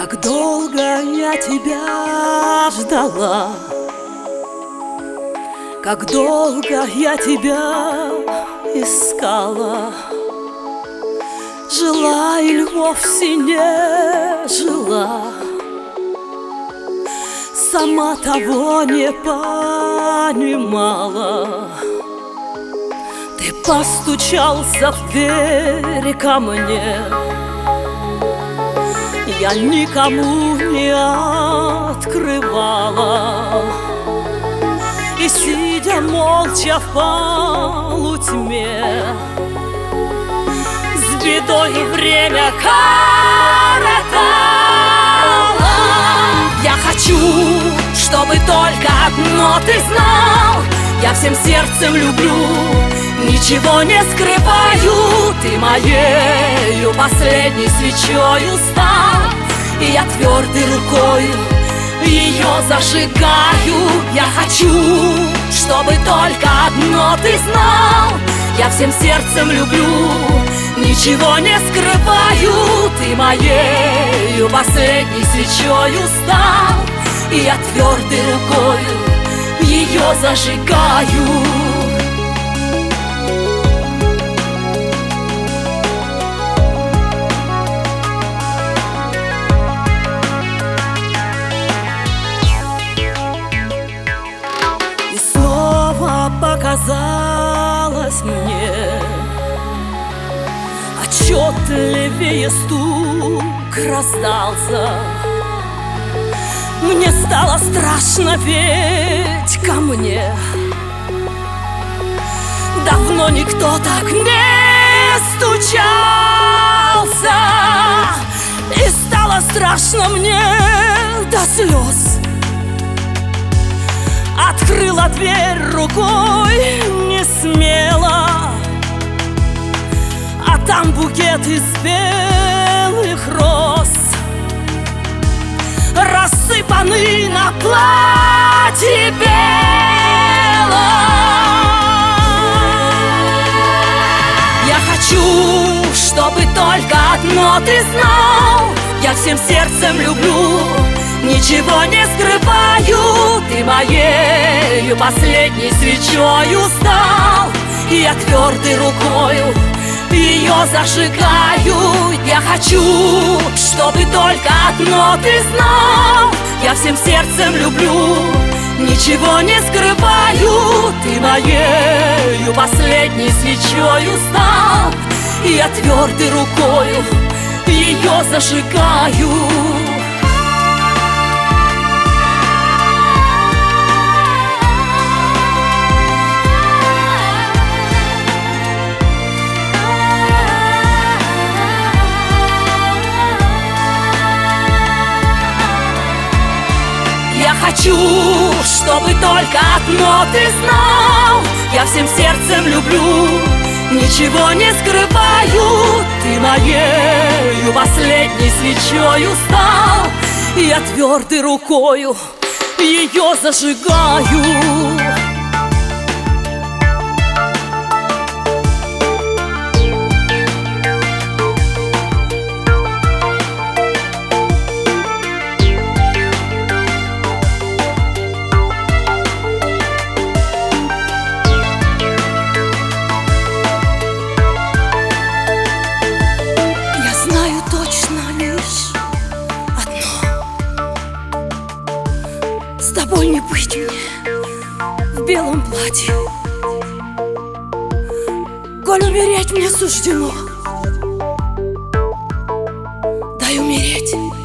Как долго я тебя ждала, как долго я тебя искала. Жила или вовсе не жила, сама того не понимала. Ты постучался в дверь ко мне, я никому не открывала. И сидя молча в полутьме, с бедой время коротала. Я хочу, чтобы только одно ты знал: я всем сердцем люблю, ничего не скрываю. Ты моею последней свечою стал, и я твердой рукою ее зажигаю. Я хочу, чтобы только одно ты знал: я всем сердцем люблю, ничего не скрываю. Ты моею последней свечою стал, и я твердой рукою ее зажигаю. Показалось мне отчетливее стук раздался. Мне стало страшно, ведь ко мне давно никто так не стучался. И стало страшно мне до слез. Открыла дверь рукой не смело, а там букет из белых роз, рассыпанный на платье белом. Я хочу, чтобы только одно ты знал: я всем сердцем люблю, ничего не скрываю. Ты моею последней свечою стал, и я твердой рукою ее зажигаю. Я хочу, чтобы только одно ты знал: я всем сердцем люблю, ничего не скрываю. Ты моею последней свечою стал, и я твердой рукою ее зажигаю. Я хочу, чтобы только одно ты знал: я всем сердцем люблю, ничего не скрываю. Ты моею последней свечою стал, и я твердой рукою ее зажигаю. С тобой не быть мне в белом платье, коль умереть мне суждено, дай умереть